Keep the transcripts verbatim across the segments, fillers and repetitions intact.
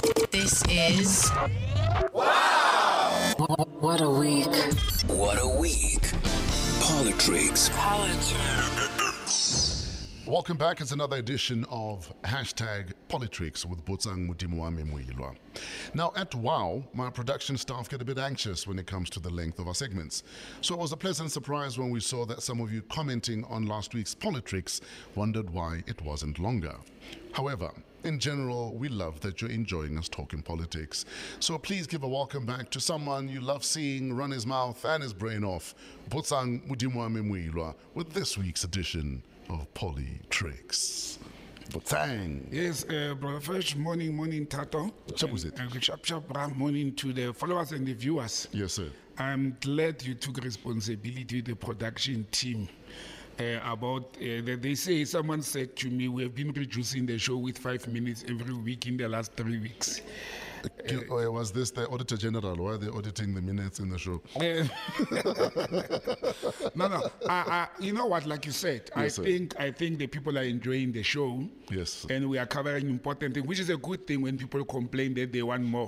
This is... Wow! What a week. What a week. Politrix. Welcome back. It's another edition of Hashtag Politrix with Botsang Mutimwame Muilwa. Now, at WOW, my production staff get a bit anxious when it comes to the length of our segments. So it was a pleasant surprise when we saw that some of you commenting on last week's Politrix wondered why it wasn't longer. However, in general, we love that you're enjoying us talking politics. So please give a welcome back to someone you love seeing run his mouth and his brain off, Botsang Mutimwame Muilwa, with this week's edition of Politrix. Botsang. Yes, uh, Brother Fresh, morning, morning, Tato. Chap was it? And sharp, sharp, brah, morning to the followers and the viewers. Yes, sir. I'm glad you took responsibility, the production team. Uh, about uh, that they say, someone said to me, we have been reducing the show with five minutes every week in the last three weeks. Uh, uh, was this the Auditor General? Why are they auditing the minutes in the show? Uh, no, no. I, I, you know what? Like you said, Yes, I sir. think I think the people are enjoying the show. Yes. And we are covering important things, which is a good thing when people complain that they want more.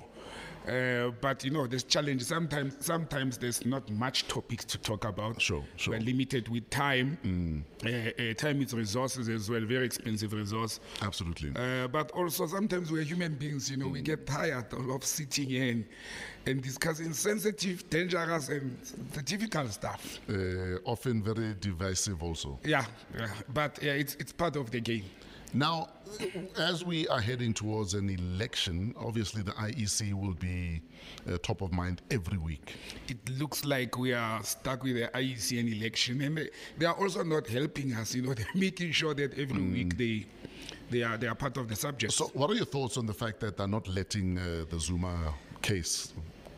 Uh, but you know, there's challenge. Sometimes, sometimes there's not much topics to talk about. Sure, sure. We're limited with time. Mm. Uh, uh, time is resources as well, very expensive resource. Absolutely. Uh, but also sometimes we're human beings. You know, mm. we get tired of sitting in and discussing sensitive, dangerous, and the difficult stuff. Uh, often very divisive also. Yeah, yeah. But yeah, it's it's part of the game. Now, as we are heading towards an election, obviously the I E C will be uh, top of mind every week. It looks like we are stuck with the I E C and election, and they, they are also not helping us. You know, they're making sure that every mm. week they they are they are part of the subject. So, what are your thoughts on the fact that they're not letting uh, the Zuma case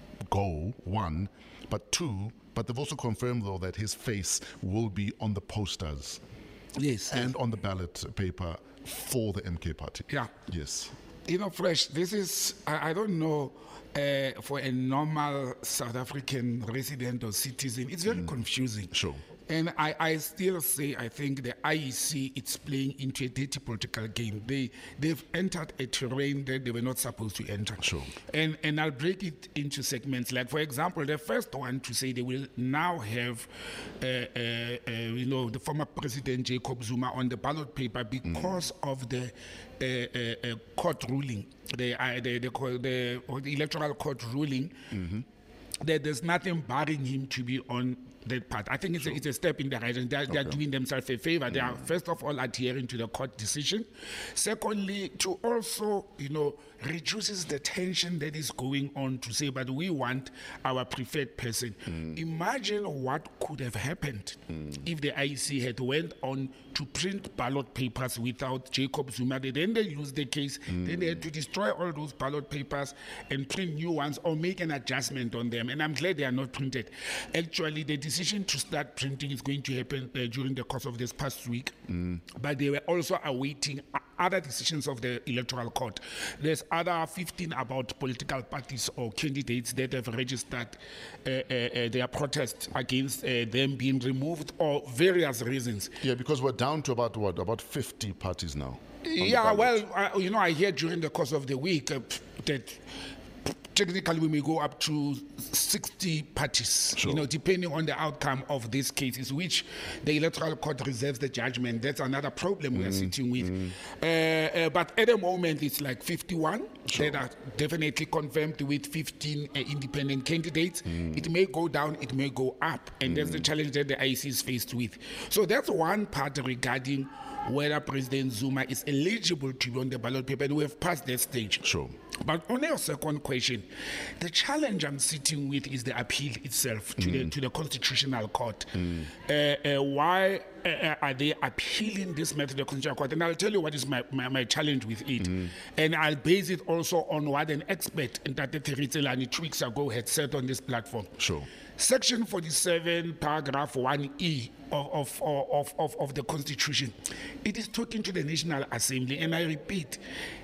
go? One, but two, but they've also confirmed though that his face will be on the posters. Yes, and on the ballot paper for the M K party. Yeah. Yes. You know, Fresh, this is, I, I don't know, uh, for a normal South African resident or citizen, it's very mm. confusing. Sure. And I, I still say, I think the I E C, it's playing into a dirty political game. They, they've entered a terrain that they were not supposed to enter. Sure. And, and I'll break it into segments. Like, for example, the first one to say they will now have, uh, uh, uh, you know, the former President Jacob Zuma on the ballot paper because mm. of the uh, uh, uh, court ruling, the, uh, the, the, the, the electoral court ruling, mm-hmm. that there's nothing barring him to be on that part. I think it's, sure. a, it's a step in the right direction. They are, okay. they are doing themselves a favor. Mm. They are, first of all, adhering to the court decision. Secondly, to also, you know, reduces the tension that is going on to say, but we want our preferred person. Mm. Imagine what could have happened mm. if the I E C had went on to print ballot papers without Jacob Zuma. Then they lose the case. Mm. Then they had to destroy all those ballot papers and print new ones or make an adjustment on them. And I'm glad they are not printed. Actually, the decision to start printing is going to happen uh, during the course of this past week. Mm. But they were also awaiting other decisions of the electoral court. There's other fifteen about political parties or candidates that have registered uh, uh, uh, their protest against uh, them being removed or various reasons. Yeah, because we're down to about what, about fifty parties now. Yeah, well, I, you know, I hear during the course of the week uh, that technically we may go up to sixty parties, sure. you know, depending on the outcome of these cases, which the electoral court reserves the judgment. That's another problem mm, we are sitting with. Mm. Uh, uh, but at the moment, it's like fifty-one sure. that are definitely confirmed with fifteen uh, independent candidates. Mm. It may go down, it may go up, and mm. that's the challenge that the I E C is faced with. So that's one part regarding whether President Zuma is eligible to be on the ballot paper, and we have passed that stage. Sure. But on your second question, the challenge I'm sitting with is the appeal itself to, mm. the, to the Constitutional Court. Mm. Uh, uh, why uh, are they appealing this matter to the Constitutional Court? And I'll tell you what is my, my, my challenge with it. Mm. And I'll base it also on what an expert, Ntate Teritselani, two weeks ago had said on this platform. Sure. Section forty-seven, paragraph one E of, of, of, of, of the Constitution, it is talking to the National Assembly, and I repeat,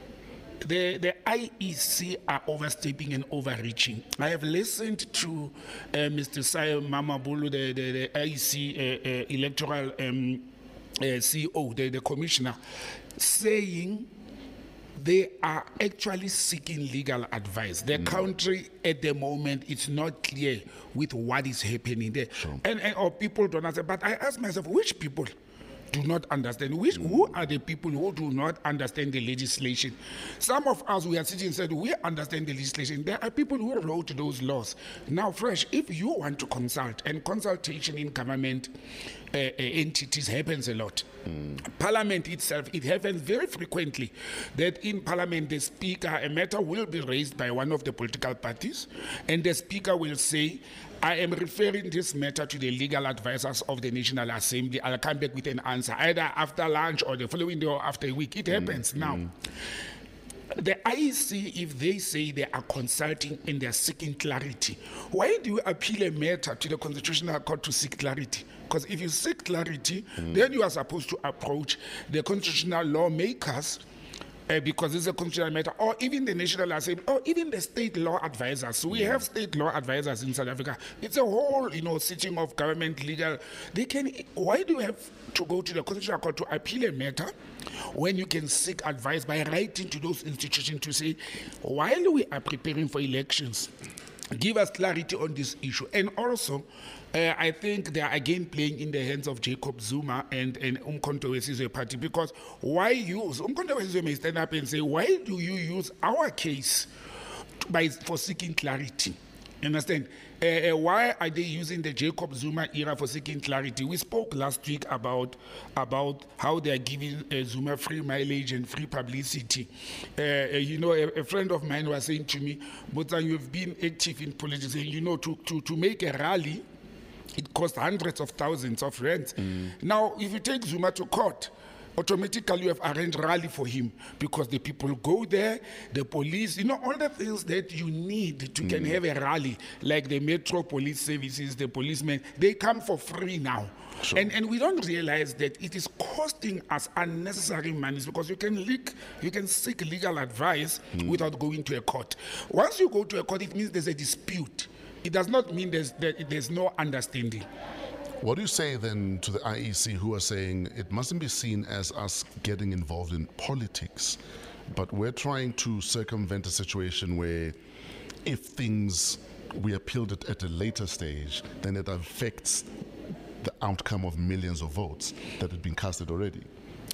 the, the I E C are overstepping and overreaching. I have listened to uh, Mister Sai Mamabulu, the, the, the I E C uh, uh, electoral um, uh, C E O, the, the commissioner, saying they are actually seeking legal advice. The Mm. country at the moment, it's not clear with what is happening there. Sure. And, and or people don't understand. But I ask myself, which people do not understand? Which, Who are the people who do not understand the legislation? Some of us, we are sitting and said, we understand the legislation. There are people who wrote those laws. Now, Fresh, if you want to consult, and consultation in government uh, uh, entities happens a lot. Mm. Parliament itself, it happens very frequently that in Parliament, the Speaker, a matter will be raised by one of the political parties, and the Speaker will say, I am referring this matter to the legal advisors of the National Assembly. I'll come back with an answer, either after lunch or the following day or after a week. It happens. Mm. Now, the I E C, if they say they are consulting and they're seeking clarity, why do you appeal a matter to the Constitutional Court to seek clarity? Because if you seek clarity, mm. then you are supposed to approach the constitutional lawmakers, Uh, because it's a constitutional matter, or even the National Assembly, or even the state law advisors. We have state law advisors in South Africa. It's a whole, you know, sitting of government legal. They can. Why do you have to go to the Constitutional Court to appeal a matter when you can seek advice by writing to those institutions to say, while we are preparing for elections, give us clarity on this issue? And also, uh, I think they are again playing in the hands of Jacob Zuma and, and Umkhonto we Sizwe party, because why use, Umkhonto we Sizwe may stand up and say, why do you use our case to, by, for seeking clarity? Understand? Uh, uh, why are they using the Jacob Zuma era for seeking clarity? We spoke last week about about how they are giving uh, Zuma free mileage and free publicity. Uh, uh, you know, a, a friend of mine was saying to me, Botsang, you've been active in politics, and you know, to, to, to make a rally, it costs hundreds of thousands of rands. Mm. Now, if you take Zuma to court, automatically you have arranged rally for him, because the people go there, the police, you know, all the things that you need to mm. can have a rally, like the Metro Police Services, the policemen, they come for free now. Sure. And and we don't realize that it is costing us unnecessary monies, because you can leak, you can seek legal advice mm. without going to a court. Once you go to a court, it means there's a dispute. It does not mean there's, that there's no understanding. What do you say then to the I E C, who are saying it mustn't be seen as us getting involved in politics, but we're trying to circumvent a situation where if things, we appealed it at a later stage, then it affects the outcome of millions of votes that had been casted already?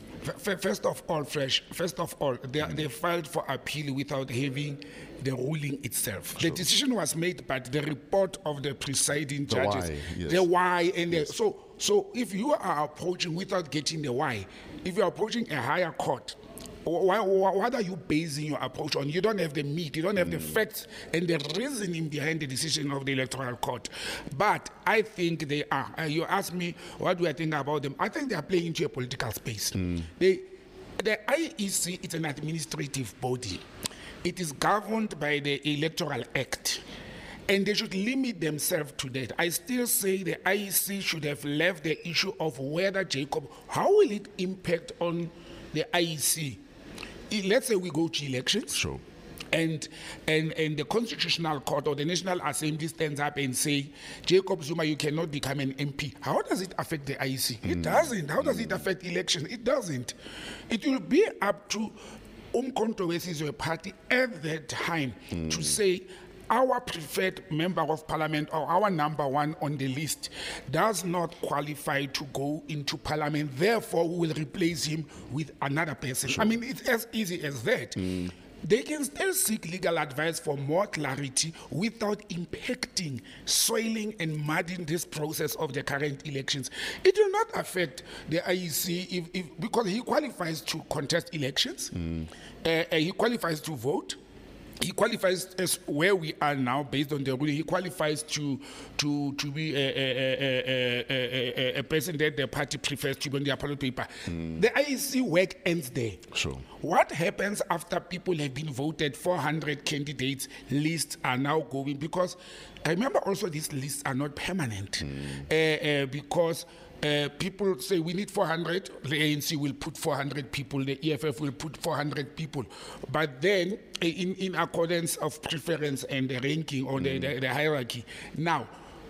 First of all, Fresh, first of all, they, they filed for appeal without having the ruling itself. Sure. The decision was made, but the report of the presiding the judges, why, yes. the why, and yes. the, so so if you are approaching without getting the why, if you're approaching a higher court, why, why, what are you basing your approach on? You don't have the meat, you don't have mm. the facts and the reasoning behind the decision of the Electoral Court. But I think they are. Uh, you ask me, what do I think about them? I think they are playing into a political space. Mm. They, the I E C is an administrative body. It is governed by the Electoral Act, and they should limit themselves to that. I still say the I E C should have left the issue of whether Jacob, how will it impact on the I E C? Let's say we go to elections. Sure. And, and and the Constitutional Court or the National Assembly stands up and say, Jacob Zuma, you cannot become an M P. How does it affect the I E C? Mm. It doesn't. How does mm. it affect elections? It doesn't. It will be up to Umkhonto we Sizwe party at that time mm. to say, our preferred member of parliament or our number one on the list does not qualify to go into parliament. Therefore, we will replace him with another person. Sure. I mean, it's as easy as that. Mm. They can still seek legal advice for more clarity without impacting, soiling, and mudding this process of the current elections. It will not affect the I E C if, if, because he qualifies to contest elections, mm. uh, uh, he qualifies to vote. He qualifies as where we are now, based on the ruling. He qualifies to to to be a, a, a, a, a, a person that the party prefers to be on their ballot paper. Mm. The I E C work ends there. Sure. What happens after people have been voted? four hundred candidates lists are now going, because I remember also these lists are not permanent, mm. uh, uh, because. Uh, people say we need four hundred, the A N C will put four hundred people, the E F F will put four hundred people. But then, in, in accordance of preference and the ranking or the, mm. the, the hierarchy, now,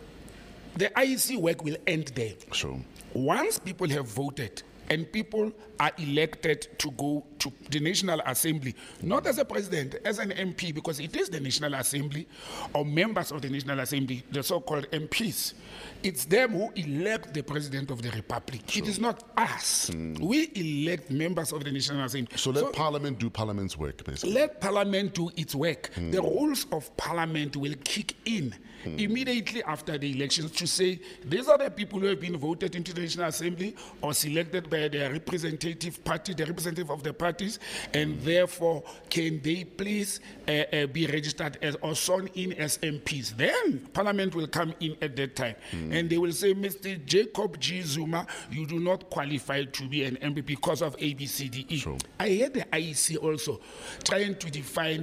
the I E C work will end there. Sure. Once people have voted and people are elected to go to the National Assembly, not as a president, as an M P, because it is the National Assembly or members of the National Assembly, the so-called M Ps. It's them who elect the President of the Republic. Sure. It is not us. Mm. We elect members of the National Assembly. So let so, Parliament do Parliament's work, basically. Let Parliament do its work. Mm. The rules of Parliament will kick in mm. immediately after the elections to say, these are the people who have been voted into the National Assembly or selected by their representative party, the representative of the parties, and mm. therefore can they please uh, uh, be registered as or sworn in as M Ps. Then Parliament will come in at that time. Mm. And they will say, Mister Jacob G. Zuma, you do not qualify to be an M P because of A, B, C, D, E. Sure. I heard the I E C also trying to define.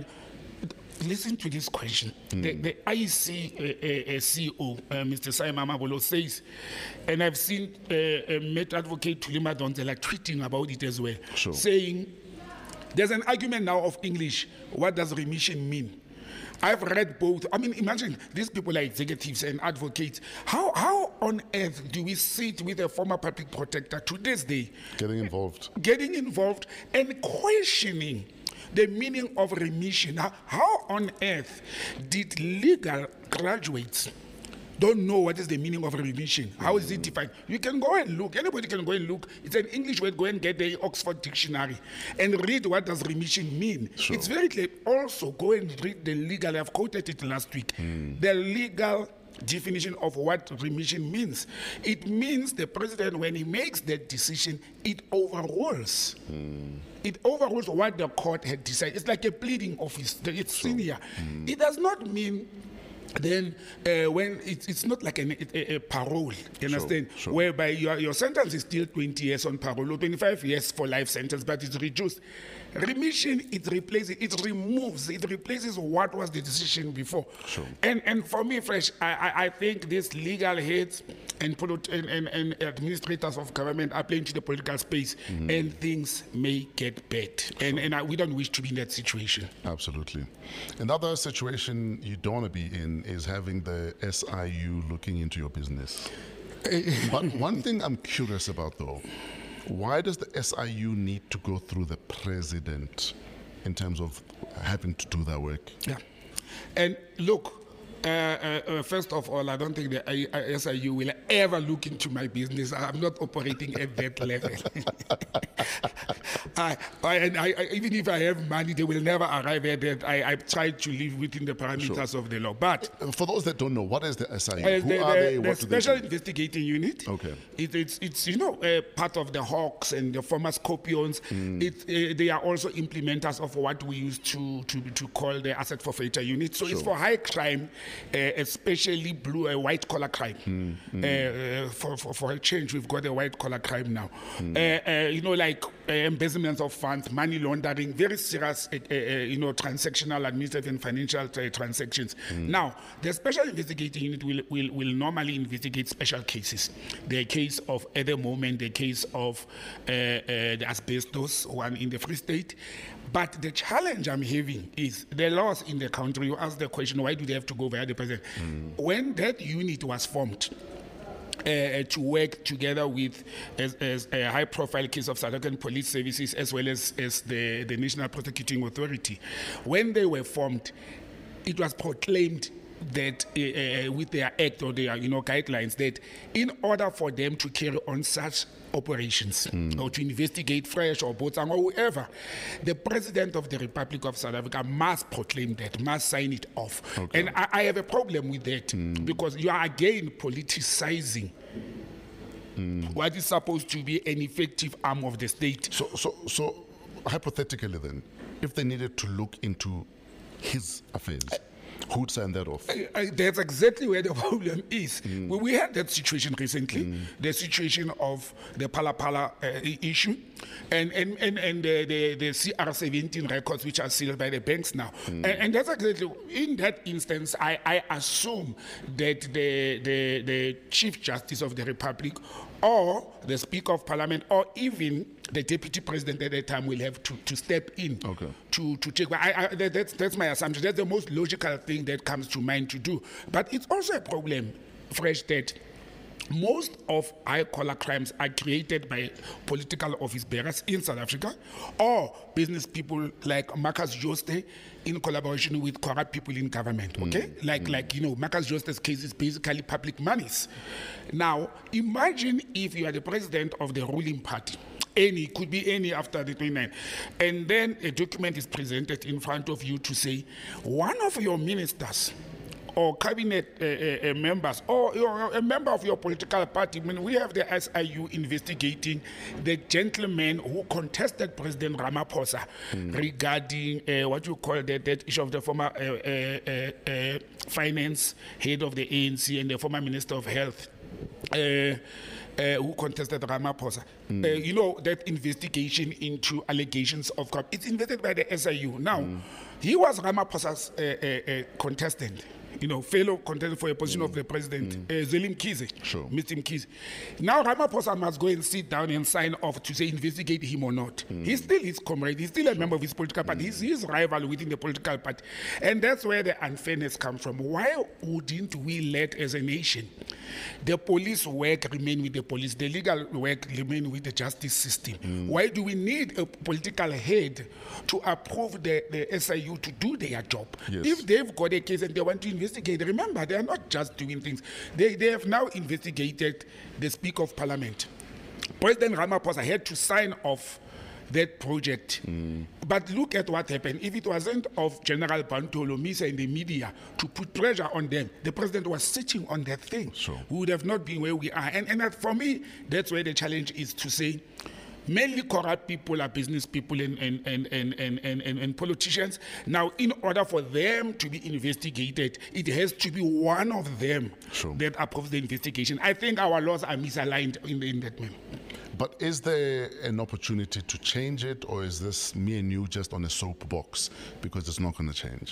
Listen to this question. Mm. The, the I E C uh, uh, C E O, uh, Mister Simon Mabolo, says, and I've seen uh, uh, Met Advocate Tulima Donzela tweeting about it as well, sure. saying, there's an argument now of English. What does remission mean? I've read both. I mean, imagine these people are executives and advocates. How how on earth do we sit with a former public protector to this day? Getting involved. Getting involved and questioning the meaning of remission. How, how on earth did legal graduates don't know what is the meaning of remission? How is it defined? You can go and look. Anybody can go and look. It's an English word. Go and get the Oxford Dictionary and read what does remission mean. Sure. It's very clear. Also, go and read the legal. I've quoted it last week. Mm. The legal definition of what remission means. It means the president, when he makes that decision, it overrules. Mm. It overrules what the court had decided. It's like a pleading office. It's sure. senior. Mm. It does not mean then uh, when it's, it's not like an, a, a parole, you understand, sure, sure. whereby your, your sentence is still twenty years on parole or twenty-five years for life sentence, but it's reduced. Remission, it replaces, it removes, it replaces what was the decision before. Sure. And and for me, Fresh, I, I, I think these legal heads and, polit- and, and, and administrators of government are playing to the political space, mm-hmm. and things may get bad. Sure. And, and I, we don't wish to be in that situation. Absolutely. Another situation you don't want to be in is having the S I U looking into your business. But one thing I'm curious about, though, why does the S I U need to go through the president in terms of having to do that work? Yeah. And look, uh, uh, uh, first of all, I don't think the I- I- S I U will ever look into my business. I'm not operating at that level. I, I, and I, I, even if I have money, they will never arrive at that. I, I try to live within the parameters sure. of the law. But for those that don't know, what is the S I U? Uh, Who the, are the, they? The what Special do they do? Investigating Unit. Okay. It, it's, it's, you know, uh, part of the Hawks and the former Scorpions. Mm. It, uh, they are also implementers of what we used to, to, to call the Asset Forfeiture Unit. So sure. it's for high crime, uh, especially blue, uh, white-collar crime. Mm. Mm. Uh, for, for, for a change, we've got a white-collar crime now. Mm. Uh, uh, you know, like uh, embezzlement of funds, money laundering, very serious, uh, uh, you know, transactional, administrative, and financial uh, transactions. Mm. Now, the Special Investigating Unit will, will, will normally investigate special cases. The case of, at the moment, the case of uh, uh, the asbestos one in the Free State. But the challenge I'm having is the laws in the country. You ask the question, why do they have to go via the president? Mm. When that unit was formed, Uh, to work together with as, as a high-profile case of South African Police Services as well as, as the, the National Prosecuting Authority. When they were formed, it was proclaimed that uh, uh, with their act or their you know guidelines that in order for them to carry on such operations mm. or to investigate Fresh or Botsang or whoever, the President of the Republic of South Africa must proclaim that, must sign it off. Okay. And I, I have a problem with that mm. because you are again politicizing mm. what is supposed to be an effective arm of the state. So, so, so hypothetically then, if they needed to look into his affairs, uh, who'd sign that off? I, I, that's exactly where the problem is. Mm. We, we had that situation recently, mm. the situation of the Phala Phala uh, issue, and and and, and the, the, the C R seventeen records which are sealed by the banks now. Mm. And, and that's exactly, in that instance, I, I assume that the, the, the Chief Justice of the Republic or the Speaker of Parliament or even the Deputy President at that time will have to, to step in okay. to, to check. I, I, that, that's, that's my assumption. That's the most logical thing that comes to mind to do. But it's also a problem, Fresh, that most of high-collar crimes are created by political office bearers in South Africa or business people like Marcus Jooste in collaboration with corrupt people in government, okay? Mm. Like, mm. like you know, Marcus Jooste's case is basically public monies. Now, imagine if you are the president of the ruling party, any, could be any after the twenty-ninth, and then a document is presented in front of you to say, one of your ministers or cabinet uh, uh, members, or you're a member of your political party. I mean, we have the S I U investigating the gentleman who contested President Ramaphosa mm. regarding uh, what you call the that issue of the former uh, uh, uh, finance head of the A N C and the former Minister of Health. Uh, Uh, who contested Ramaphosa. Mm. Uh, you know, that investigation into allegations of corruption, it's invested by the S I U. Now, mm. he was Ramaphosa's uh, uh, uh, contestant, you know, fellow contestant for a position mm. of the president, mm. uh, Zweli Mkhize, sure. Mister Mkhize. Now, Ramaphosa must go and sit down and sign off to say investigate him or not. Mm. He's still his comrade. He's still a member of his political party. Mm. He's his rival within the political party. And that's where the unfairness comes from. Why wouldn't we let, as a nation, the police work remain with the police, the legal work remain with the justice system? Mm. Why do we need a political head to approve the, the S I U to do their job? Yes. If they've got a case and they want to investigate, remember, they are not just doing things. They, they have now investigated the Speaker of Parliament. President Ramaphosa had to sign off that project. Mm. But look at what happened. If it wasn't of General Bantolo, Misa and the media to put pressure on them, the president was sitting on that thing. Sure. We would have not been where we are. And, and that, for me, that's where the challenge is to say, mainly corrupt people are business people and, and, and, and, and, and, and, and politicians. Now, in order for them to be investigated, it has to be one of them sure. that approves the investigation. I think our laws are misaligned in, in that manner. But is there an opportunity to change it, or is this me and you just on a soapbox because it's not going to change?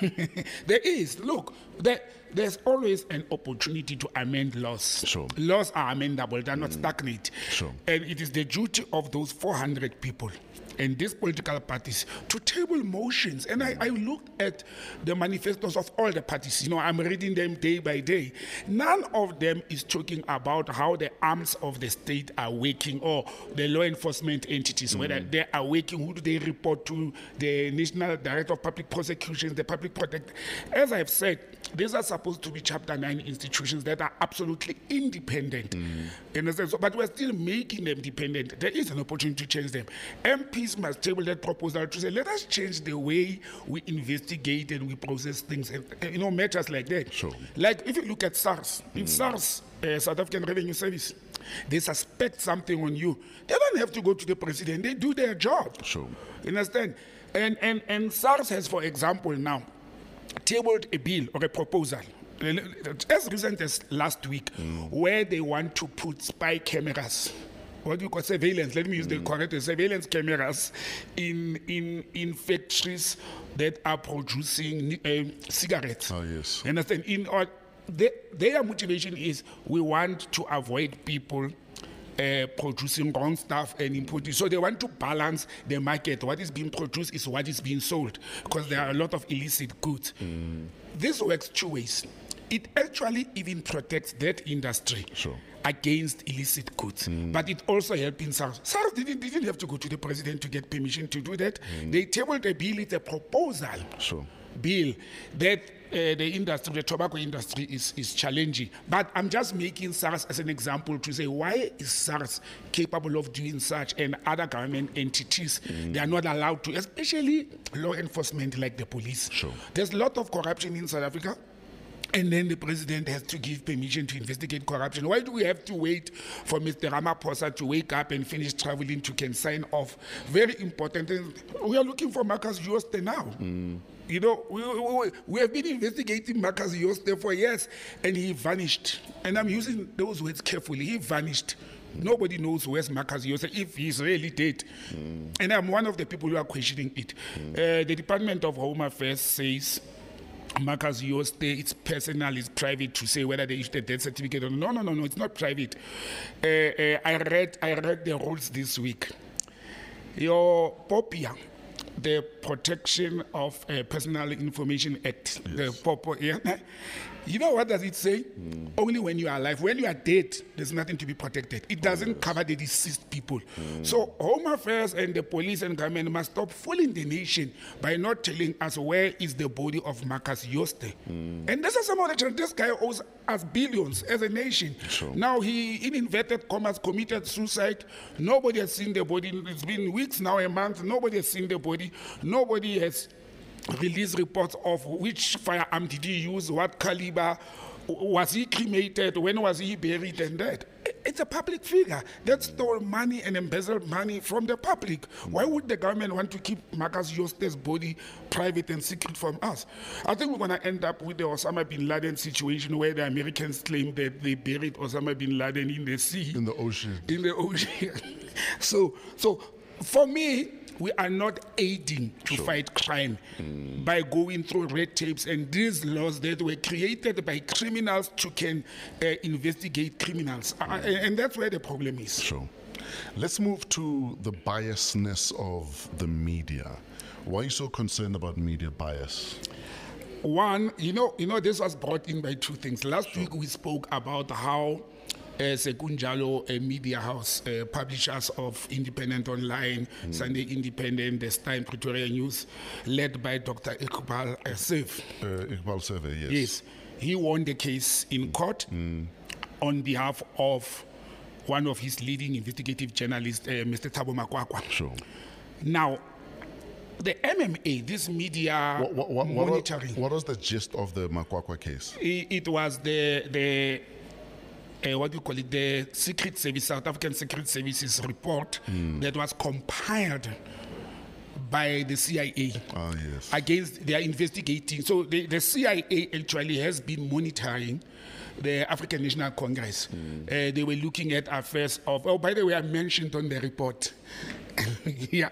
There is. Look, there, there's always an opportunity to amend laws. Sure. Laws are amendable. They're not mm. stagnant. Sure. And it is the duty of those four hundred people and these political parties to table motions. And I, I looked at the manifestos of all the parties. You know, I'm reading them day by day. None of them is talking about how the arms of the state are working, or the law enforcement entities, mm. whether they are working, who do they report to, the National Director of Public Prosecutions, the Public Protector. As I've said, these are supposed to be Chapter nine institutions that are absolutely independent. Mm. In a sense, so, but we're still making them dependent. There is an opportunity to change them. M Ps must table that proposal to say, let us change the way we investigate and we process things, and, you know, matters like that. Sure. Like if you look at SARS, mm. if SARS, uh, South African Revenue Service, they suspect something on you, they don't have to go to the president. They do their job. Sure. You understand? And, and, and SARS has, for example, now tabled a bill or a proposal as recent as last week, mm. where they want to put spy cameras, what do you call surveillance? Let me use mm. the correct surveillance cameras in in in factories that are producing uh, cigarettes. Oh yes. You understand? In or they, their motivation is we want to avoid people Uh, producing wrong stuff and importing. So they want to balance the market. What is being produced is what is being sold, because there are a lot of illicit goods. Mm. This works two ways. It actually even protects that industry sure. against illicit goods. Mm. But it also helps in SARS. SARS didn't, didn't have to go to the president to get permission to do that. Mm. They tabled a bill. It's a proposal sure. bill that Uh, the industry, the tobacco industry is, is challenging. But I'm just making SARS as an example to say, why is SARS capable of doing such, and other government entities, mm. they are not allowed to, especially law enforcement like the police. Sure. There's a lot of corruption in South Africa, and then the president has to give permission to investigate corruption. Why do we have to wait for Mister Ramaphosa to wake up and finish traveling to can sign off? Very important. We are looking for Marcus Jooste now. Mm. You know, we, we, we have been investigating Marcus Jooste for years, and he vanished. And I'm using those words carefully. He vanished. Nobody knows where's Marcus Jooste, if he's really dead. Mm. And I'm one of the people who are questioning it. Mm. Uh, the Department of Home Affairs says Marcus Jooste, it's personal, it's private to say whether they issued a death certificate or no. No, no, no, it's not private. Uh, uh, I read, I read the rules this week. Your Popia, the Protection of uh, Personal Information Act, the P O P O, yeah. You know what does it say? Mm. Only when you are alive. When you are dead, there's nothing to be protected. It doesn't oh, yes. cover the deceased people. Mm. So Home Affairs and the police and government must stop fooling the nation by not telling us where is the body of Marcus Jooste. Mm. And this is some of the children. This guy owes us billions as a nation. Sure. Now he, in inverted commas, committed suicide. Nobody has seen the body. It's been weeks now, a month. Nobody has seen the body. Nobody has release reports of which firearm did he use, what caliber, was he cremated, when was he buried, and that. It's a public figure that stole money and embezzled money from the public. Why would the government want to keep Marcus Jooste's body private and secret from us? I think we're going to end up with the Osama bin Laden situation where the Americans claim that they buried Osama bin Laden in the sea. In the ocean. In the ocean. so, so for me, we are not aiding to sure. fight crime mm. by going through red tapes and these laws that were created by criminals to can uh, investigate criminals. Mm. Uh, and that's where the problem is. Sure. Let's move to the biasness of the media. Why are you so concerned about media bias? One, you know, you know, this was brought in by two things. Last sure. week we spoke about how Uh, Sekunjalo, a media house, uh, publishers of Independent Online, mm. Sunday Independent, The Star and Pretoria News, led by Doctor Iqbal uh, Seif. Uh, Iqbal Seif, yes. Yes. He won the case in court mm. on behalf of one of his leading investigative journalists, uh, Mister Thabo Makwakwa. Sure. Now, the M M A, this media what, what, what, monitoring. What was, what was the gist of the Makwakwa case? It, it was the the Uh, what do you call it, the Secret Service, South African Secret Services report mm. that was compiled by the C I A oh, yes. against, they are investigating. So the, the C I A actually has been monitoring the African National Congress. Mm. Uh, they were looking at affairs of, oh, by the way, I mentioned on the report. yeah,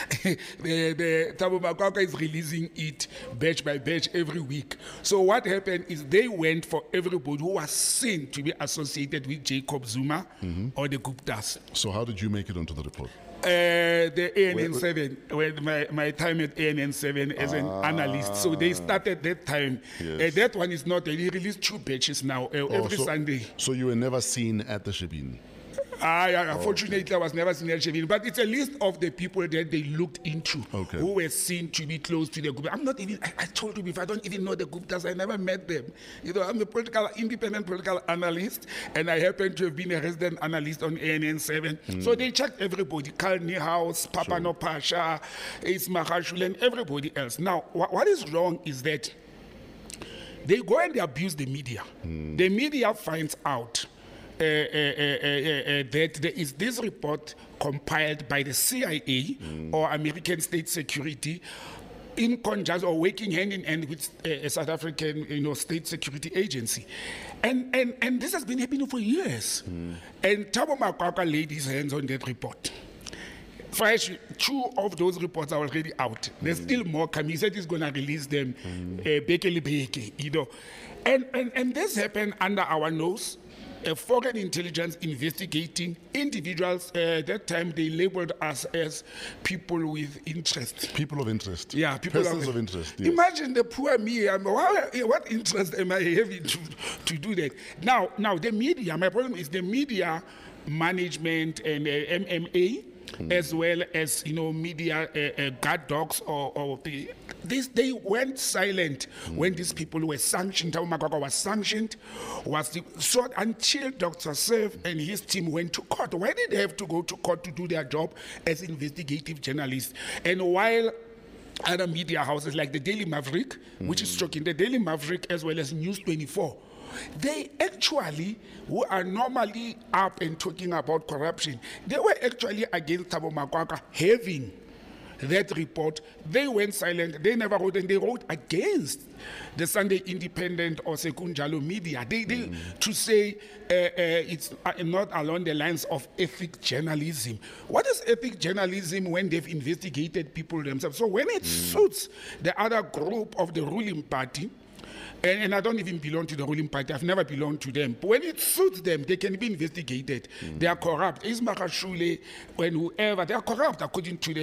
the, the Thabo Makwakwa is releasing it batch by batch every week. So what happened is they went for everybody who was seen to be associated with Jacob Zuma mm-hmm. or the Guptas. So how did you make it onto the report? Uh, the A N N seven, when my, my time at A N N seven as an ah. analyst. So they started that time. Yes. Uh, that one is not, they released two batches now, uh, oh, every so, Sunday. So you were never seen at the Shebeen? Ah, yeah, unfortunately, okay. I was never seen at Shebeen. But it's a list of the people that they looked into okay. who were seen to be close to the Gupta. I'm not even, I, I told you before, I don't even know the Guptas. I never met them. You know, I'm a political, independent political analyst, and I happen to have been a resident analyst on A N N seven. Mm. So they checked everybody, Karl Niehaus, Papano sure. Pasha, Ace Mahashul, and everybody else. Now, wh- what is wrong is that they go and they abuse the media. Mm. The media finds out Uh, uh, uh, uh, uh, that there is this report compiled by the C I A mm. or American State Security in conjunction or working hand in hand with uh, a South African, you know, state security agency. And, and, and this has been happening for years. Mm. And Thabo Makwakwa laid his hands on that report. Fresh, two of those reports are already out. There's mm. still more coming. He said he's going to release them, mm. uh, Bekele Beke, you know. And, and, and this happened under our nose. A foreign intelligence investigating individuals. Uh, at that time, they labeled us as people with interest. People of interest. Yeah, people Persons of, of interest. Yes. Imagine the poor me. I'm, what, what interest am I having to, to do that? Now, now the media. My problem is the media management and uh, M M A, mm. as well as you know media uh, uh, guard dogs or, or the. This, they went silent mm. when these people were sanctioned. Thabo Makwakwa was sanctioned, was the, so until Doctor Seif and his team went to court. Why did they have to go to court to do their job as investigative journalists? And while other media houses like the Daily Maverick, mm. which is shocking, the Daily Maverick as well as News twenty-four, they actually, who are normally up and talking about corruption, they were actually against Thabo Makwakwa having that report. They went silent. They never wrote, and they wrote against the Sunday Independent or Sekunjalo media. They, they mm. to say uh, uh, it's uh, not along the lines of ethic journalism. What is ethic journalism when they've investigated people themselves? So when it mm. suits the other group of the ruling party, And, and I don't even belong to the ruling party. I've never belonged to them. But when it suits them, they can be investigated. Mm. They are corrupt. Ismail Shule, when whoever, they are corrupt according to the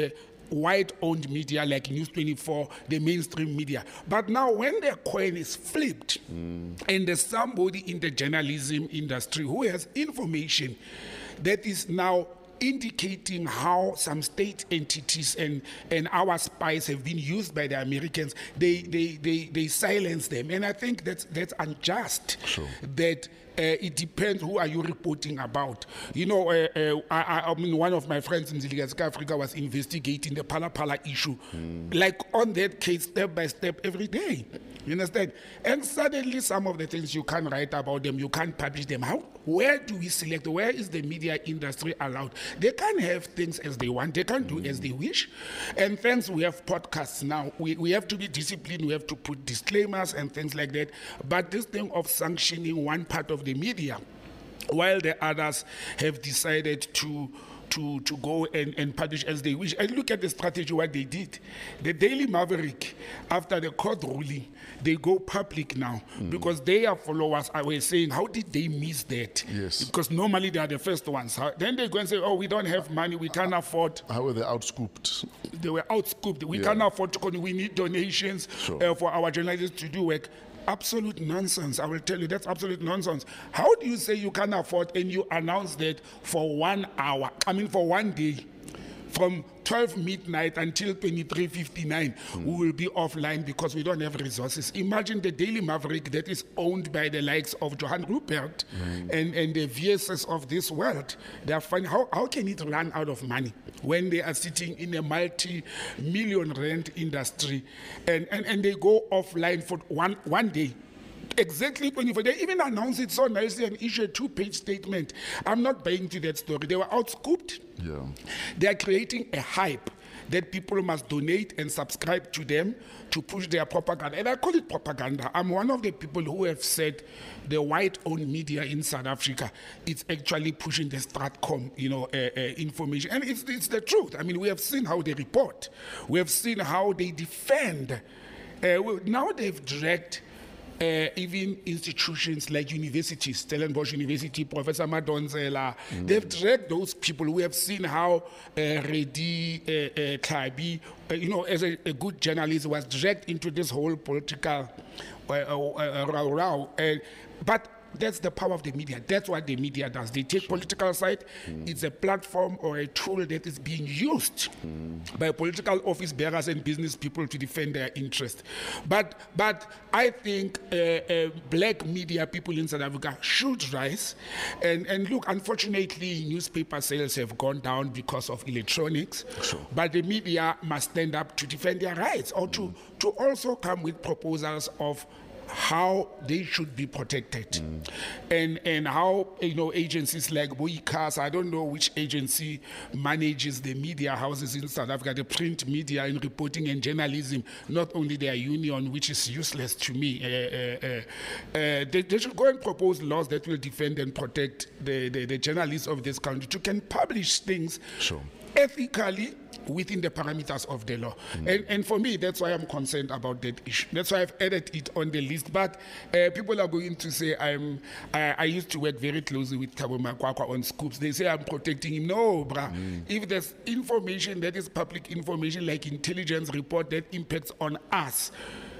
white-owned media like News twenty-four, the mainstream media. But now when the coin is flipped mm. and there's somebody in the journalism industry who has information that is now indicating how some state entities and, and our spies have been used by the Americans, they, they, they, they silence them. And I think that's, that's unjust. Sure. That Uh, it depends who are you reporting about. You know, uh, uh, I, I mean, one of my friends in Ziliga Africa was investigating the Phala Phala issue, mm. like on that case, step by step, every day. You understand? And suddenly some of the things you can't write about them, you can't publish them. How? Where do we select? Where is the media industry allowed? They can't have things as they want. They can't do mm. as they wish. And thanks, we have podcasts now. We, we have to be disciplined. We have to put disclaimers and things like that. But this thing of sanctioning one part of the media, while the others have decided to to to go and, and publish as they wish. And look at the strategy, what they did. The Daily Maverick, after the court ruling, they go public now mm. because their followers are were saying, how did they miss that? Yes. Because normally they are the first ones. Huh? Then they go and say, oh, we don't have money, we can't afford. How were they outscooped? They were outscooped. We yeah. can't afford to, we need donations sure. uh, for our journalists to do work. Absolute nonsense. I will tell you, that's absolute nonsense. How do you say you can afford and you announce that for one hour, I mean for one day, from twelve midnight until twenty-three fifty-nine, mm. we will be offline because we don't have resources. Imagine the Daily Maverick that is owned by the likes of Johan Rupert mm. and, and the V S S of this world. They are finding, how, how can it run out of money when they are sitting in a multi-million rand industry and, and, and they go offline for one, one day? Exactly twenty-four. They even announced it so nicely and issued a two-page statement. I'm not buying to that story. They were outscooped. Yeah. They are creating a hype that people must donate and subscribe to them to push their propaganda. And I call it propaganda. I'm one of the people who have said the white-owned media in South Africa, it's actually pushing the Stratcom, you know, uh, uh, information. And it's, it's the truth. I mean, we have seen how they report. We have seen how they defend. Uh, well, now they've dragged Uh, even institutions like universities, Stellenbosch University, Professor Madonsela, mm. they've dragged those people. We have seen how uh, Redi uh, uh, Klabi, uh, you know, as a, a good journalist, was dragged into this whole political uh, uh, uh, row row. Uh, but that's the power of the media. That's what the media does. They take political side. Mm. It's a platform or a tool that is being used mm. by political office bearers and business people to defend their interest. But but I think uh, uh, black media people in South Africa should rise. And, and look, unfortunately, newspaper sales have gone down because of electronics. Sure. But the media must stand up to defend their rights or to, mm. to also come with proposals of how they should be protected, mm. and and how, you know, agencies like Boikas, I don't know which agency manages the media houses in South Africa, the print media in reporting and journalism, not only their union, which is useless to me. Uh, uh, uh, uh, they, they should go and propose laws that will defend and protect the, the, the journalists of this country to can publish things sure. ethically within the parameters of the law. Mm. And, and for me, that's why I'm concerned about that issue. That's why I've added it on the list. But uh, people are going to say, I'm, I, I used to work very closely with Thabo Makwakwa on Scoops. They say I'm protecting him. No, bruh. Mm. If there's information that is public information, like intelligence report that impacts on us,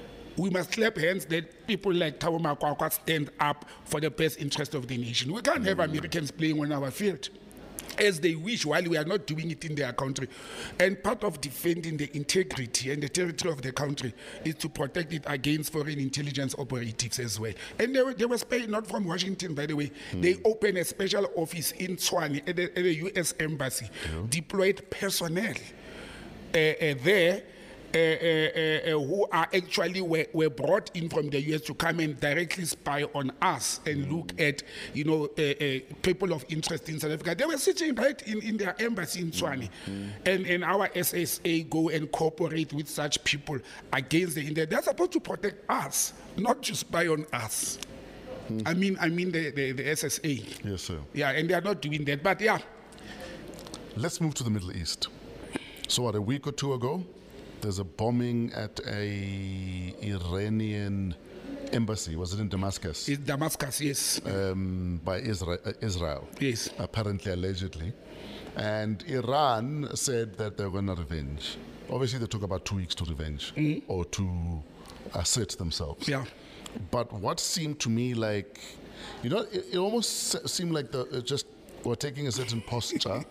we must clap hands that people like Thabo Makwakwa stand up for the best interest of the nation. We can't mm. have Americans playing on our field as they wish while we are not doing it in their country. And part of defending the integrity and the territory of the country is to protect it against foreign intelligence operatives as well. And they were, they were paid not from Washington, by the way. Mm. They opened a special office in Tshwane at the, at the U S Embassy, yeah. deployed personnel uh, uh, there, Uh, uh, uh, who are actually were, were brought in from the U S to come and directly spy on us and mm. look at, you know, uh, uh, people of interest in South Africa. They were sitting right in, in their embassy in Tshwane. Mm. And, and our S S A go and cooperate with such people against the India. They're supposed to protect us, not to spy on us. Mm. I mean, I mean the, the, the S S A. Yes, sir. Yeah, and they are not doing that. But yeah. Let's move to the Middle East. So what, a week or two ago, there's a bombing at a Iranian embassy. Was it in Damascus? It's Damascus, yes. Um, by Israel, uh, Israel. Yes. Apparently, allegedly. And Iran said that they're going to revenge. Obviously, they took about two weeks to revenge or to assert themselves. Yeah. But what seemed to me like, you know, it, it almost se- seemed like the, it just were taking a certain posture,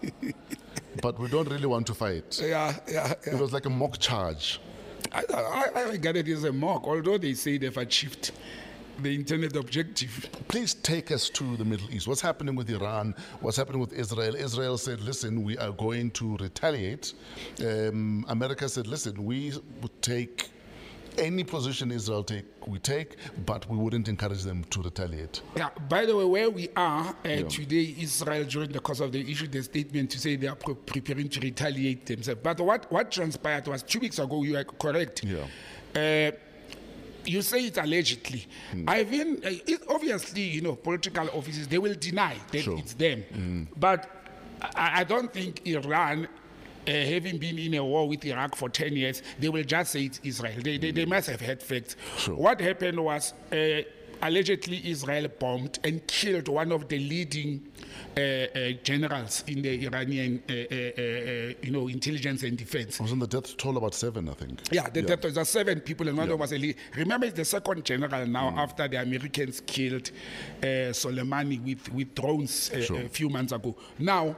but we don't really want to fight. Yeah, yeah, It yeah. was like a mock charge. I, I, I regard it as a mock, although they say they've achieved the intended objective. Please take us to the Middle East. What's happening with Iran? What's happening with Israel? Israel said, listen, we are going to retaliate. Um, America said, listen, we would take any position Israel take, we take, but we wouldn't encourage them to retaliate. Yeah, by the way, where we are uh, today, Israel, during the course of the issued a statement to say they are pre- preparing to retaliate themselves. But what, what transpired was two weeks ago, you are correct. Yeah. Uh, you say it allegedly. I've been, uh, it, obviously, you know, political offices, they will deny that Sure. it's them. But I, I don't think Iran, uh, having been in a war with Iraq for ten years, they will just say it's Israel. They, they, they must have had facts. Sure. What happened was, uh, allegedly Israel bombed and killed one of the leading uh, uh, generals in the Iranian uh, uh, uh, you know, intelligence and defense. Wasn't the death toll about seven, I think? Yeah, the death was just seven people, and one of them was a lead. Remember, it's the second general now Mm. after the Americans killed uh, Soleimani with, with drones uh, Sure. a few months ago. Now,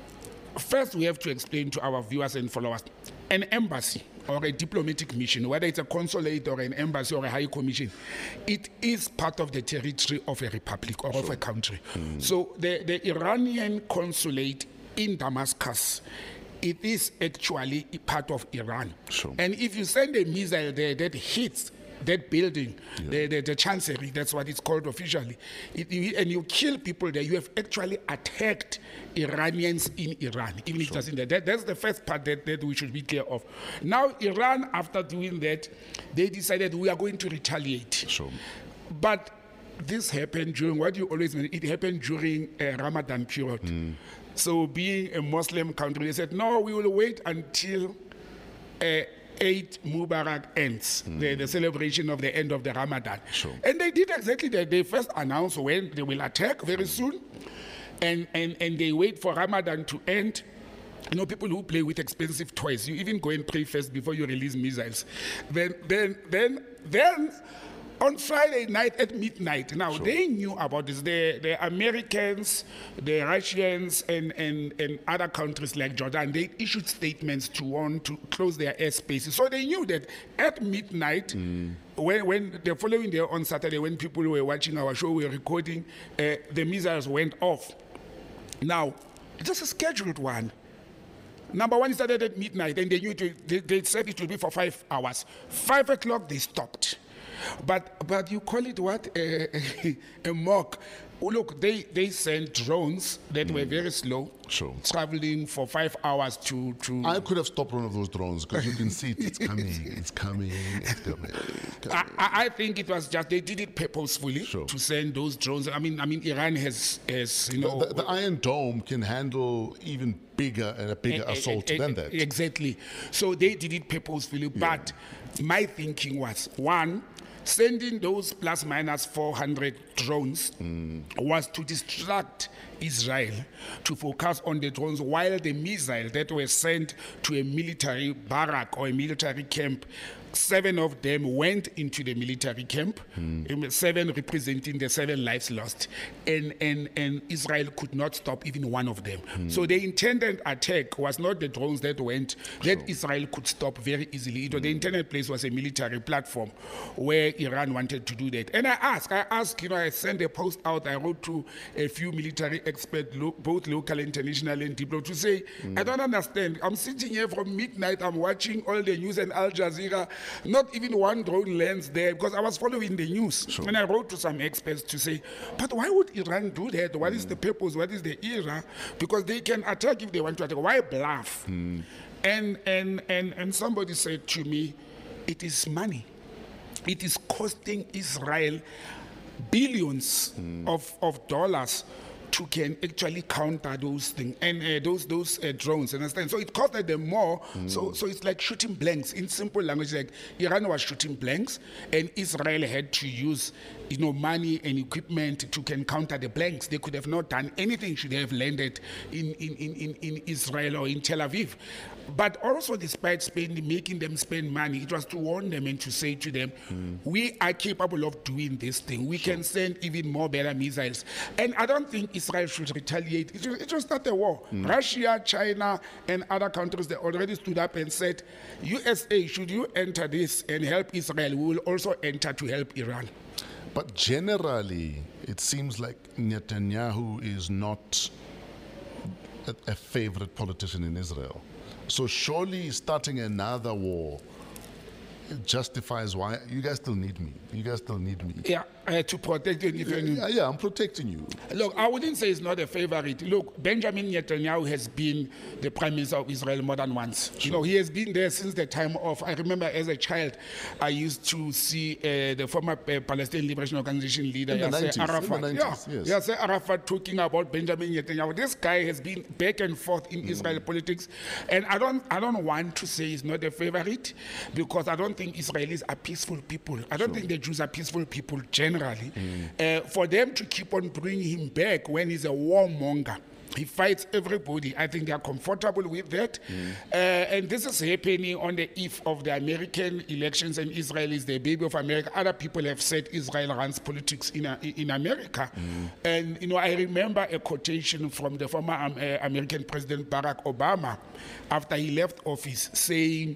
first we have to explain to our viewers and followers, an embassy or a diplomatic mission, whether it's a consulate or an embassy or a high commission, it is part of the territory of a republic or of a country. So the, the Iranian consulate in Damascus, it is actually a part of Iran. Sure. And if you send a missile there that hits that building, the, the, the chancery, that's what it's called officially, it, you- and you kill people there, you have actually attacked Iranians in Iran, even if it doesn't. That, that's the first part that, that we should be clear of. Now, Iran, after doing that, they decided we are going to retaliate. Sure. But this happened during what you always mention, it happened during a Ramadan period. So, being a Muslim country, they said, no, we will wait until uh, Eid Mubarak ends, the, the celebration of the end of the Ramadan. Sure. And they did exactly that. They first announced when they will attack very soon, and, and, and they wait for Ramadan to end. You know, people who play with expensive toys, you even go and pray first before you release missiles. Then, then, then, then, on Friday night at midnight, now they knew about this. The, the Americans, the Russians, and, and, and other countries like Jordan, they issued statements to want to close their airspaces. So they knew that at midnight, when, when the following day on Saturday, when people were watching our show, we were recording, uh, the missiles went off. Now, it was a scheduled one. Number one, it started at midnight, and they knew it, they, they said it would be for five hours. Five o'clock, they stopped. But but you call it what? A, a mock. Oh, look, they, they sent drones that were very slow, Sure. traveling for five hours to... to I could have stopped one of those drones because you can see it. It's coming. It's coming. It's coming. It's I, coming. I I think it was just, they did it purposefully Sure. to send those drones. I mean, I mean, Iran has, has you know... The, the Iron Dome can handle even bigger and a bigger Eh, eh, assault eh, than eh, that. Exactly. So they did it purposefully. But my thinking was, one, sending those plus minus four hundred drones was to distract Israel to focus on the drones while the missiles that were sent to a military barrack or a military camp, seven of them went into the military camp, um, seven representing the seven lives lost, and, and, and Israel could not stop even one of them. So the intended attack was not the drones that went, that Israel could stop very easily. It was, the intended place was a military platform where Iran wanted to do that. And I asked, I asked, you know, I sent a post out, I wrote to a few military experts, lo- both local, international, and diplomatic, to say, I don't understand. I'm sitting here from midnight, I'm watching all the news and Al Jazeera, not even one drone lands there, because I was following the news. And I wrote to some experts to say, but why would Iran do that? What is the purpose? What is the era? Because they can attack if they want to attack. Why bluff? And, and, and, and somebody said to me, it is money. It is costing Israel billions of, of dollars to can actually counter those things and uh, those those uh, drones. Understand? So it costed them more. Mm. So so it's like shooting blanks. In simple language, like Iran was shooting blanks, and Israel had to use, you know, money and equipment to can counter the blanks. They could have not done anything. Should have landed in in, in, in, in Israel or in Tel Aviv. But also, despite spending, making them spend money, it was to warn them and to say to them, mm. we are capable of doing this thing. We sure. can send even more better missiles. And I don't think Israel should retaliate. It was, it was not a war. Mm. Russia, China, and other countries, they already stood up and said, U S A, should you enter this and help Israel, we will also enter to help Iran. But generally, it seems like Netanyahu is not a, a favorite politician in Israel. So surely starting another war justifies why you guys still need me. You guys still need me. Yeah, uh, to protect you. Yeah, yeah, I'm protecting you. Look, I wouldn't say it's not a favorite. Look, Benjamin Netanyahu has been the Prime Minister of Israel more than once. Sure. You know, he has been there since the time of, I remember as a child, I used to see uh, the former uh, Palestinian Liberation Organization leader, in the Yasser nineties, Arafat. in the nineties, yeah, yes. Yasser Arafat talking about Benjamin Netanyahu. This guy has been back and forth in mm. Israeli politics. And I don't, I don't want to say he's not a favorite, because I don't think Israelis are peaceful people. I don't sure. think the Jews are peaceful people generally. Mm. Uh, for them to keep on bringing him back when he's a warmonger, he fights everybody. I think they are comfortable with that. Mm. Uh, and this is happening on the eve of the American elections, and Israel is the baby of America. Other people have said Israel runs politics in, a, in America. Mm. And, you know, I remember a quotation from the former um, uh, American President Barack Obama after he left office saying,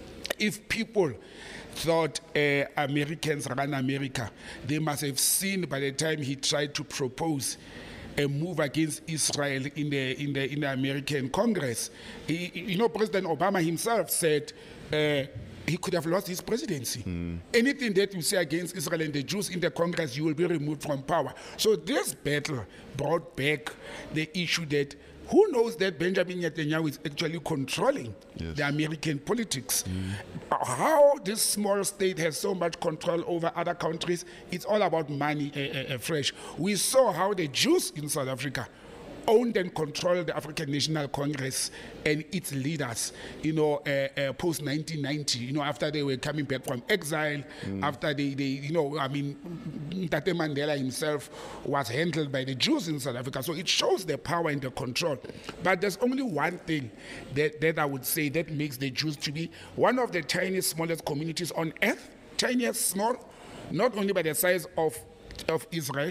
if people thought uh, Americans run America, they must have seen by the time he tried to propose a move against Israel in the in the in the American Congress. He, you know, President Obama himself said uh, he could have lost his presidency. Mm. Anything that you say against Israel and the Jews in the Congress, you will be removed from power. So this battle brought back the issue that who knows that Benjamin Netanyahu is actually controlling yes. the American politics. Mm. How this small state has so much control over other countries, it's all about money uh, uh, fresh. We saw how the Jews in South Africa owned and controlled the African National Congress and its leaders, you know, uh, uh, post nineteen ninety, you know, after they were coming back from exile, mm. after they, they, you know, I mean, Tate Mandela himself was handled by the Jews in South Africa. So it shows the power and the control. But there's only one thing that, that I would say that makes the Jews to be one of the tiniest, smallest communities on earth, tiniest, small, not only by the size of, of Israel,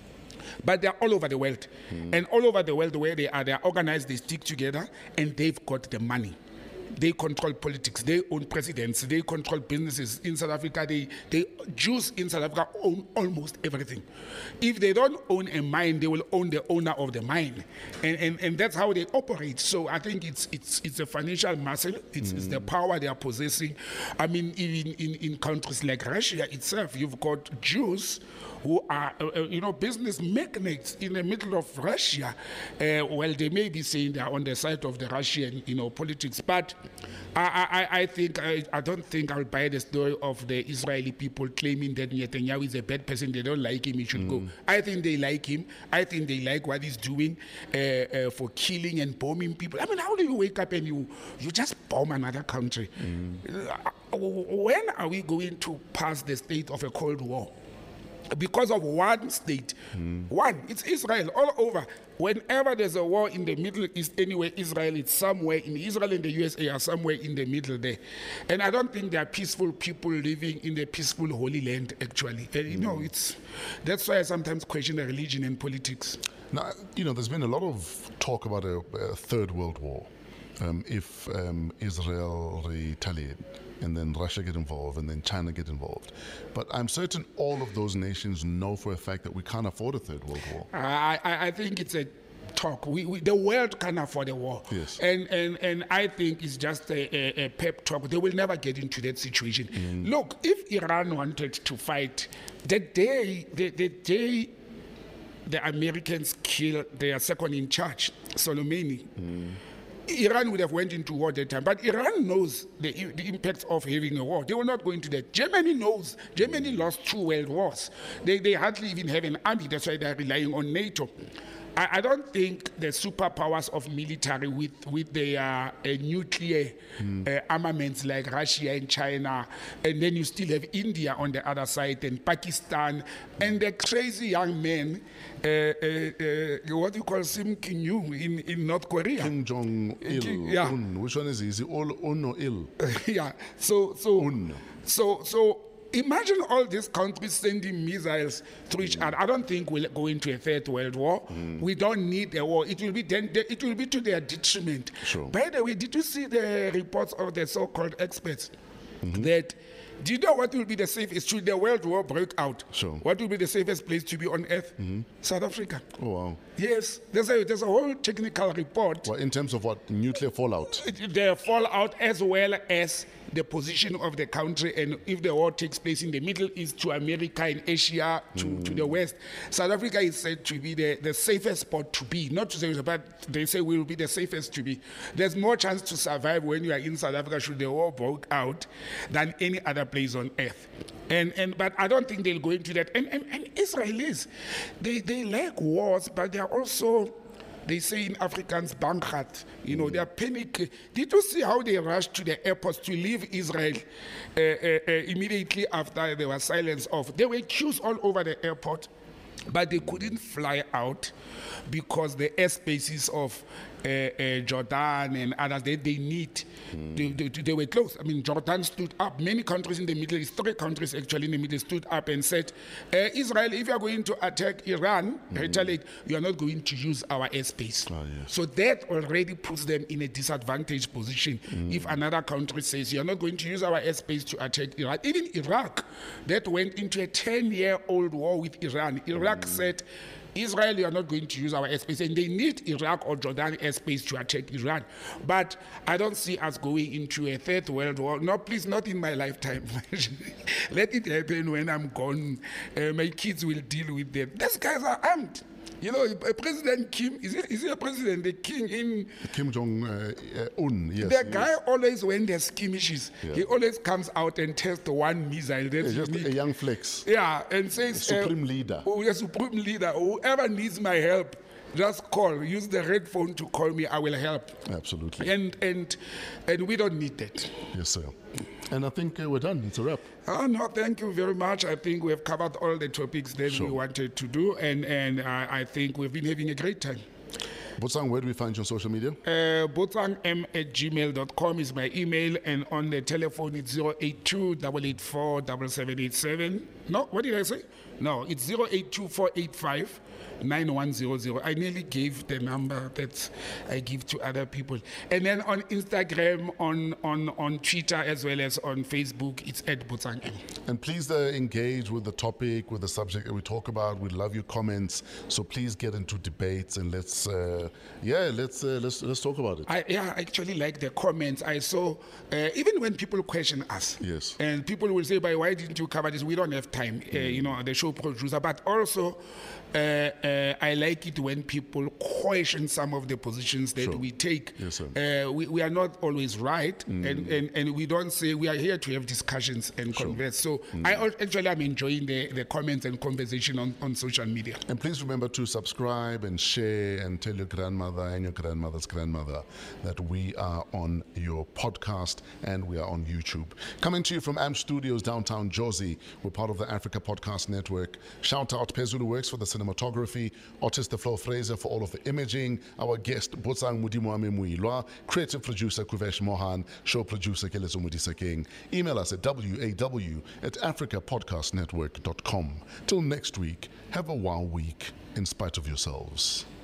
but they're all over the world. Mm. And all over the world, where they are, they're organized, they stick together, and they've got the money. They control politics, they own presidents, they control businesses. In South Africa, they, they Jews in South Africa own almost everything. If they don't own a mine, they will own the owner of the mine. And, and, and that's how they operate. So I think it's it's it's a financial muscle, it's, mm. it's the power they are possessing. I mean, even in, in countries like Russia itself, you've got Jews who are, uh, you know, business magnates in the middle of Russia. Uh, well, they may be saying they are on the side of the Russian, you know, politics, but I, I, I think I, I don't think I'll buy the story of the Israeli people claiming that Netanyahu is a bad person. They don't like him. He should mm. go. I think they like him. I think they like what he's doing uh, uh, for killing and bombing people. I mean, how do you wake up and you you just bomb another country? Mm. Uh, when are we going to pass the state of a Cold War? Because of one state. Mm. One, it's Israel all over. Whenever there's a war in the Middle East, anywhere, Israel is somewhere in Israel and the U S A are somewhere in the middle there. And I don't think there are peaceful people living in the peaceful Holy Land, actually. And, you mm. know, it's that's why I sometimes question the religion and politics. Now, you know, there's been a lot of talk about a, a third world war. Um, if um, Israel retaliate, and then Russia get involved, and then China get involved. But I'm certain all of those nations know for a fact that we can't afford a third world war. I, I, I think it's a talk. We, we, the world can't afford a war. Yes. And, and, and I think it's just a, a, a pep talk. They will never get into that situation. Mm. Look, if Iran wanted to fight, the day, the, the day the Americans killed their second in charge, Soleimani, mm. Iran would have went into war at that time. But Iran knows the, the impact of having a war. They will not go into that. Germany knows. Germany lost two world wars. They, they hardly even have an army. That's why they're relying on NATO. I, I don't think the superpowers of military with with their uh, nuclear mm. uh, armaments like Russia and China, and then you still have India on the other side and Pakistan, and the crazy young men, uh, uh, uh, what you call Sim Kim-yu in, in North Korea. Kim Jong-il. Yeah. Un. Which one is he? Is he all un or il? yeah. So so Un. so so. Imagine all these countries sending missiles through each other. I don't think we'll go into a third world war. Mm. We don't need a war. It will be then. It will be to their detriment. Sure. By the way, did you see the reports of the so-called experts mm-hmm. that? Do you know what will be the safest? Should the world war break out? Sure. What will be the safest place to be on earth? Mm-hmm. South Africa. Oh wow. Yes, there's a there's a whole technical report. Well, in terms of what nuclear fallout? The fallout as well as the position of the country, and if the war takes place in the Middle East, to America and Asia, to, mm. to the West, South Africa is said to be the, the safest spot to be. Not to say, but they say we will be the safest to be. There's more chance to survive when you are in South Africa should the war break out than any other place on earth. And and but I don't think they'll go into that. And and, and Israelis, they they like wars, but they are also. They say in Afrikaans, bankhat. You know, they are panic. Did you see how they rushed to the airports to leave Israel uh, uh, uh, immediately after there was silence off? There were queues all over the airport, but they couldn't fly out because the airspaces of uh, uh, Jordan and others, they, they need, mm. they, they, they were closed. I mean, Jordan stood up. Many countries in the Middle East, three countries actually in the Middle East stood up and said, uh, Israel, if you are going to attack Iran, mm. retaliate, you are not going to use our airspace. Oh, yes. So that already puts them in a disadvantaged position. Mm. If another country says, you are not going to use our airspace to attack Iran. Even Iraq, that went into a ten-year-old war with Iran. Iraq mm. said, Israel, you are not going to use our airspace, and they need Iraq or Jordan airspace to attack Iran. But I don't see us going into a third world war. No, please, not in my lifetime. Let it happen when I'm gone. Uh, my kids will deal with them. These guys are armed. You know, President Kim, is it, is he a president, the king in... Kim Jong-un, uh, yes. The guy yes. always, when there's skirmishes, yeah. he always comes out and tests one missile. That's yeah, just a young flex. Yeah, and says... A supreme uh, leader. Oh, the supreme leader. Whoever needs my help, just call. Use the red phone to call me. I will help. Absolutely. And and and we don't need that. Yes, sir. And I think uh, we're done. It's a wrap. Oh, no, thank you very much. I think we have covered all the topics that sure. we wanted to do, and, and uh, I think we've been having a great time. Botsang, where do we find you on social media? Uh, botsangm at gmail dot com is my email, and on the telephone it's zero eight two, eight eight four, seven seven eight seven. No, what did I say? No, it's zero eight two, four eight five, nine one zero zero. I nearly gave the number that I give to other people. And then on Instagram, on on, on Twitter, as well as on Facebook, it's at Botsang. And please uh, engage with the topic, with the subject that we talk about. We love your comments. So please get into debates and let's, uh, yeah, let's uh, let's let's talk about it. I, yeah, I actually like the comments. I saw, uh, even when people question us. Yes. And people will say, "But why didn't you cover this? We don't have time." Mm. Uh, you know, the show producer. But also, uh, uh, I like it when people question some of the positions that sure. we take. Yes, sir. Uh, we, we are not always right, mm. and, and, and we don't say we are here to have discussions and sure. converse. So mm. I actually am enjoying the, the comments and conversation on, on social media. And please remember to subscribe and share and tell your grandmother and your grandmother's grandmother that we are on your podcast and we are on YouTube. Coming to you from A M Studios, downtown Jozi. We're part of the Africa Podcast Network. Shout out Pezulu Works for the cinematography, Otis the Flo Fraser for all of the imaging, our guest Botsang Modimoame Muilwa, creative producer Kuvesh Mohan, show producer Kelezo Mudisa King. Email us at W A W at africa podcast network dot com. Till next week, have a wow week in spite of yourselves.